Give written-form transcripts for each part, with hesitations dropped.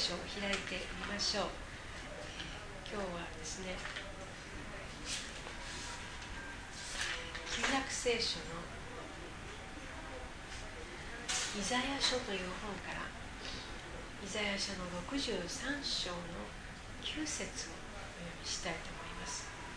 書を開いてみましょう。今日はですね、旧約聖書のイザヤ書という本から、イザヤ書の63章の9節をお読みしたいと思います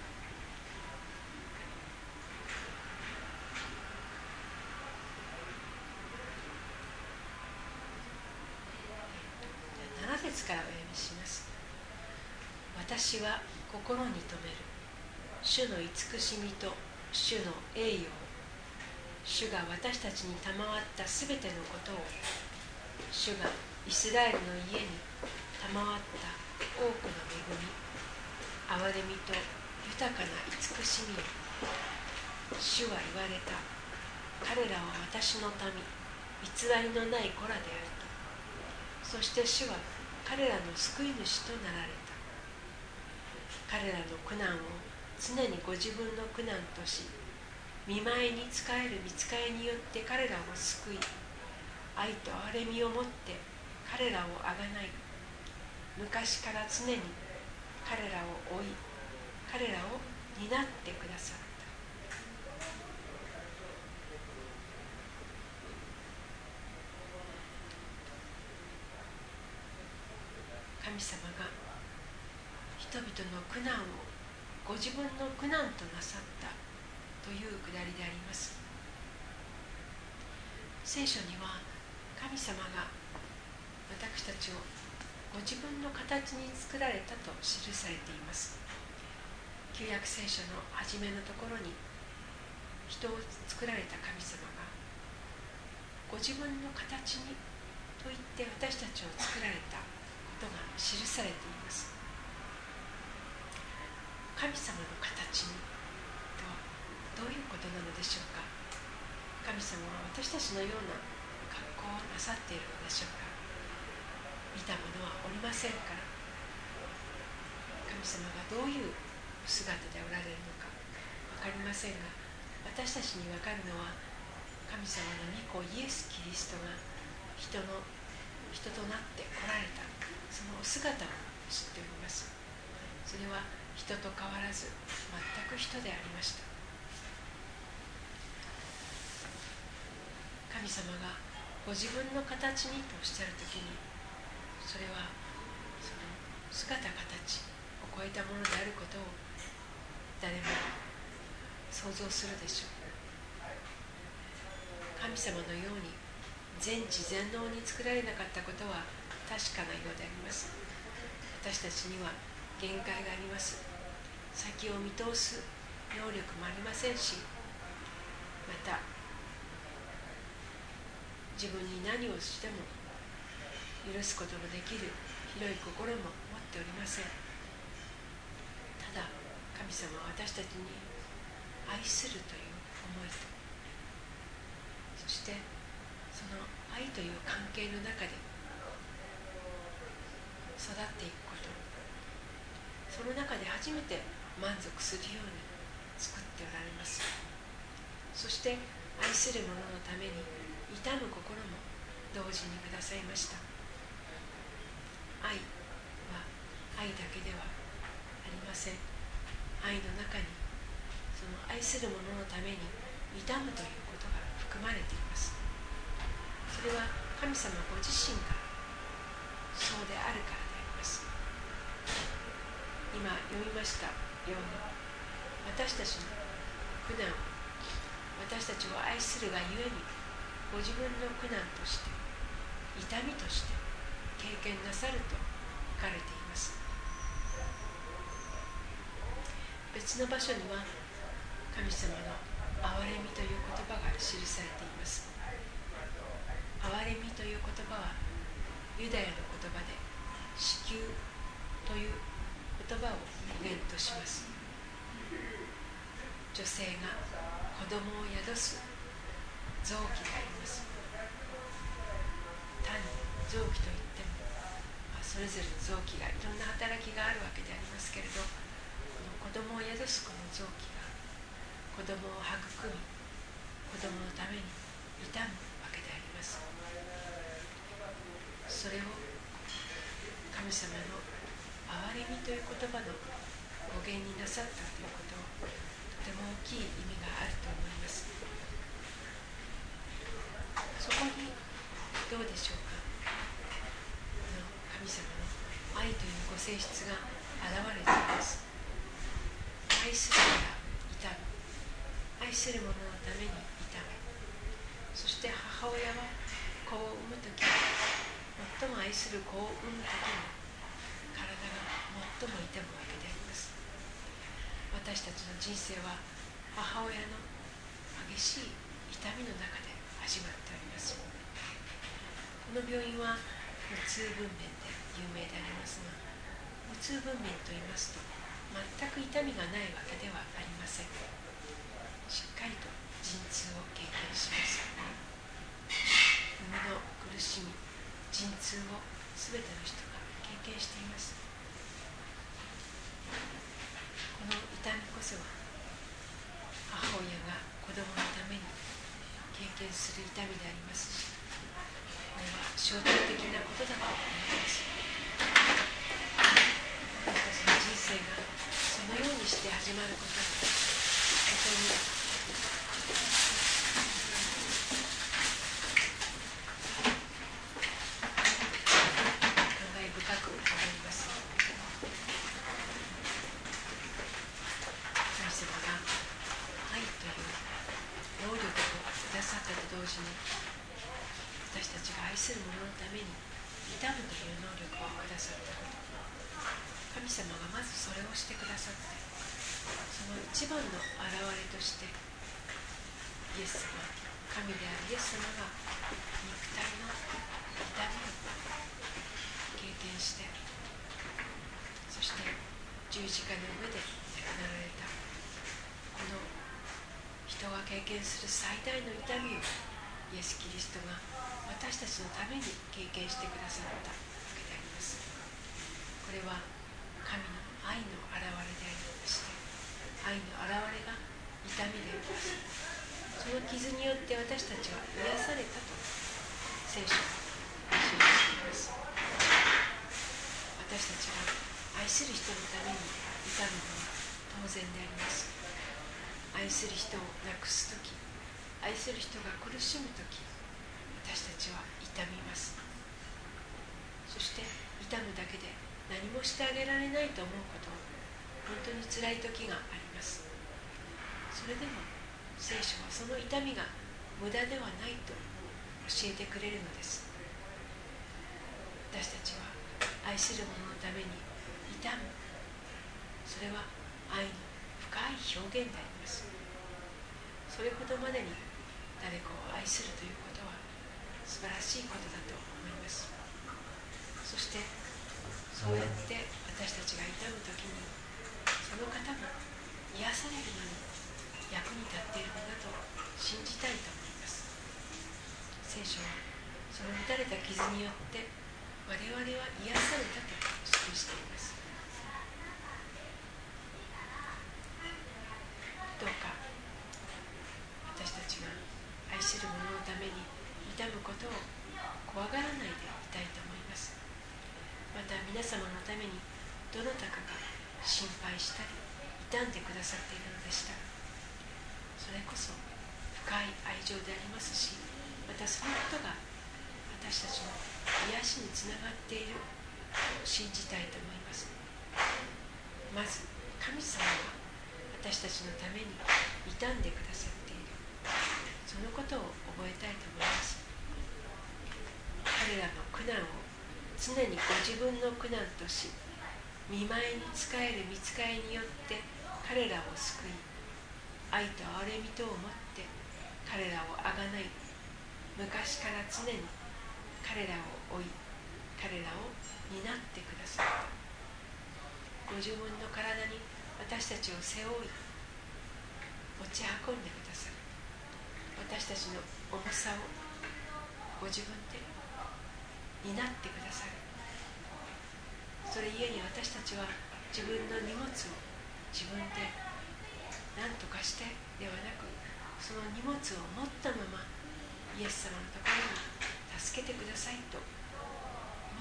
。7節からお読みします。私は心に留める主の慈しみと主の栄誉を、主が私たちに賜ったすべてのことを、主がイスラエルの家に賜った多くの恵み、憐れみと豊かな慈しみを。主は言われた。彼らは私の民、偽りのない子らであると。そして主は彼らの救い主となられた。彼らの苦難を常にご自分の苦難とし、見舞いに仕える御使いによって彼らを救い、愛と憐れみをもって彼らをあがない、昔から常に彼らを追い、彼らを担ってくださった。神様が人々の苦難をご自分の苦難となさったというくだりであります。聖書には神様が私たちをご自分の形に作られたと記されています。旧約聖書の初めのところに、人を作られた神様がご自分の形にと言って私たちを作られたことが記されています。神様の形にとはどういうことなのでしょうか。神様は私たちのような格好をなさっているのでしょうか。見たものはおりませんから、神様がどういう姿でおられるのか分かりませんが、私たちに分かるのは、神様の御子イエス・キリストが人となって来られた、そのお姿を知っております。それは人と変わらず全く人でありました。神様がご自分の形にとおっしゃるときに、それはその姿形を超えたものであることを誰も想像するでしょう。神様のように全知全能に作られなかったことは確かなようであります。私たちには限界があります。先を見通す能力もありませんし、また自分に何をしても許すことのできる広い心も持っておりません。ただ神様は私たちに愛するという思いと、そしてその愛という関係の中で育っていくこと、その中で初めて満足するように作っておられます。そして愛する者のために痛む心も同時にくださいました。愛は愛だけではありません。愛の中にその愛する者のために痛むということが含まれています。それは神様ご自身がそうであるからであります。今読みましたように、私たちの苦難、私たちを愛するがゆえにご自分の苦難として、痛みとして経験なさると書かれています。別の場所には神様の憐れみという言葉が記されています。憐れみという言葉はユダヤの言葉で子宮という言葉を語源とします。女性が子供を宿す臓器であります。単に臓器といっても、それぞれの臓器がいろんな働きがあるわけでありますけれど、この子供を宿すこの臓器が子供を育み、子供のために痛むわけであります。それを神様の憐れみという言葉の語源になさったということを、とても大きい意味があると思います。そこにどうでしょうか、神様の愛というご性質が現れています。愛するから痛む、愛する者のために痛む。そして母親は子を産むとき、最も愛する子を産むときに体が最も痛むわけであります。私たちの人生は母親の激しい痛みの中で始まっております。この病院は無痛分娩で有名でありますが、無痛分娩と言いますと全く痛みがないわけではありません。しっかりと陣痛を経験します。産みの苦しみ、陣痛をすべての人が経験しています。この痛みこそは母親が子供のために経験する痛みでありますし、これは象徴的なことだと思います。私たちの人生がそのようにして始まることが本当に深く思います。神様が愛という能力をくださったと同時に、私たちが愛する者のために痛むという能力をくださったこと、神様がまずそれをしてくださって、その一番の現れとしてイエス様、神であるイエス様が肉体の痛みを経験して、そして十字架の上で亡くなられた、この人が経験する最大の痛みをイエス・キリストが私たちのために経験してくださったわけであります。これは神の愛の現れでありまして、愛の現れが痛みであります。その傷によって私たちは癒されたと聖書は教えています。私たちが愛する人のために痛むのは当然であります。愛する人を亡くすとき、愛する人が苦しむとき、私たちは痛みます。そして痛むだけで何もしてあげられないと思うこと、本当につらいときがあります。それでも聖書はその痛みが無駄ではないと教えてくれるのです。私たちは愛する者のために痛む、それは愛の深い表現であります。それほどまでに誰かを愛するということは素晴らしいことだと思います。そしてそうやって私たちが痛むときに、その方が癒されるのに役に立っているのだと信じたいと思います。聖書はその打たれた傷によって我々は癒されたと記しています。どうか私たちが愛する者のために痛むことを怖がらないでいたいと思います。また皆様のためにどなたかが心配したり痛んでくださっているのでしたら、それこそ深い愛情でありますし、またそのことが私たちの癒しにつながっていると信じたいと思います。まず神様が私たちのために痛んでくださっている、そのことを覚えたいと思います。彼らの苦難を常にご自分の苦難とし、見舞いに仕える御使いによって彼らを救い、愛と憐れみとをもって彼らをあがない、昔から常に彼らを追い、彼らを担ってくださった。ご自分の体に私たちを背負い、持ち運んでくださる。私たちの重さをご自分で担ってくださる。それゆえに私たちは自分の荷物を自分で何とかしてではなく、その荷物を持ったままイエス様のところに助けてくださいと持っていけ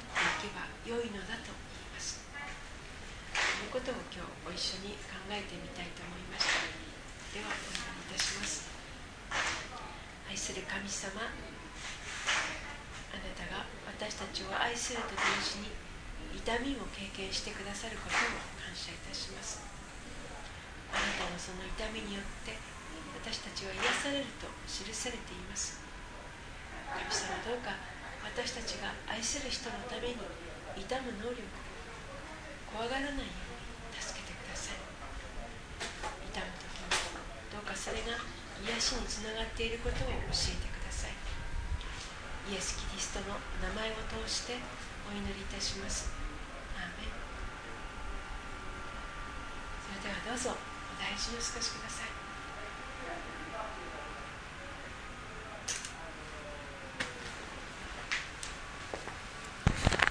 けばよいのだと言います。このことを今日ご一緒に考えてみたいと思いました。ではお祈りいたします。愛する神様、あなたが私たちを愛すると同時に痛みを経験してくださることを感謝いたします。あなたのその痛みによって私たちは癒されると記されています。神様、どうか私たちが愛する人のために痛む能力、怖がらないように助けてください。痛むときにどうかそれが癒しにつながっていることを教えてください。イエス・キリストの名前を通してお祈りいたします。アーメン。それではどうぞお大事にお過ごしください。